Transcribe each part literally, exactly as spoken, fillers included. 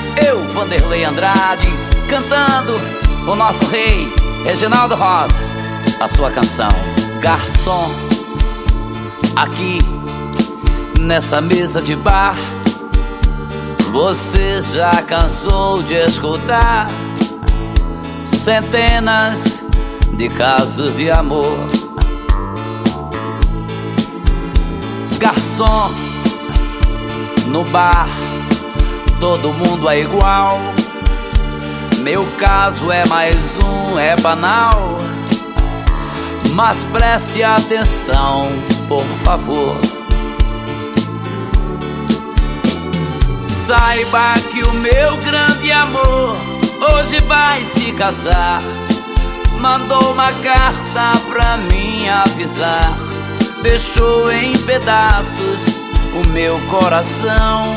Eu, Vanderlei Andrade, cantando o nosso rei Reginaldo Rossi, a sua canção Garçom. Aqui nessa mesa de bar, você já cansou de escutar centenas de casos de amor. Garçom, no bar todo mundo é igual. Meu caso é mais um, é banal. Mas preste atenção, por favor. Saiba que o meu grande amor hoje vai se casar. Mandou uma carta pra mim avisar. Deixou em pedaços o meu coração.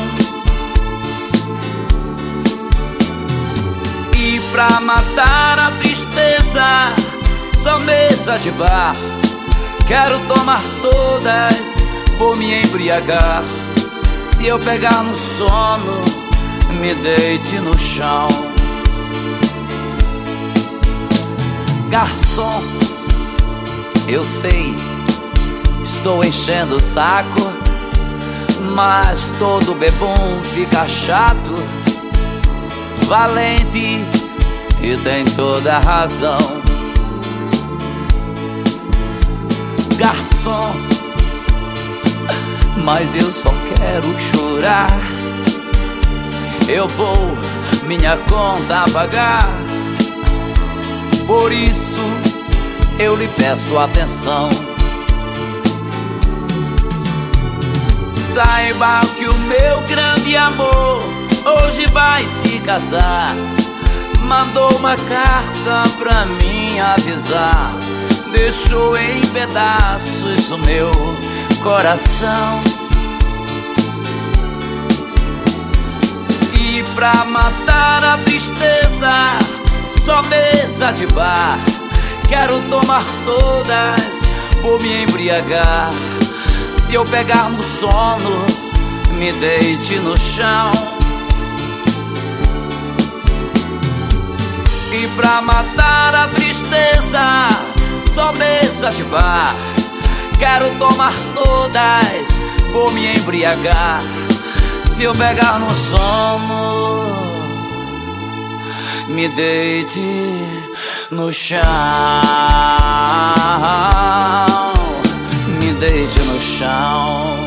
E pra matar a tristeza, só mesa de bar. Quero tomar todas, vou me embriagar. Se eu pegar no sono, me deite no chão. Garçom, eu sei, estou enchendo o saco, mas todo bebum fica chato. Valente e tem toda a razão. Garçom, mas eu só quero chorar. Eu vou minha conta pagar. Por isso eu lhe peço atenção. Saiba que o meu grande amor hoje vai se casar. Mandou uma carta pra mim avisar. Deixou em pedaços o meu coração. E pra matar a tristeza, só mesa de bar. Quero tomar todas, vou me embriagar. Se eu pegar no sono, me deite no chão. E pra matar a tristeza, só mesa de bar. Quero tomar todas, vou me embriagar. Se eu pegar no sono, me deite no chão. Me deite no chão.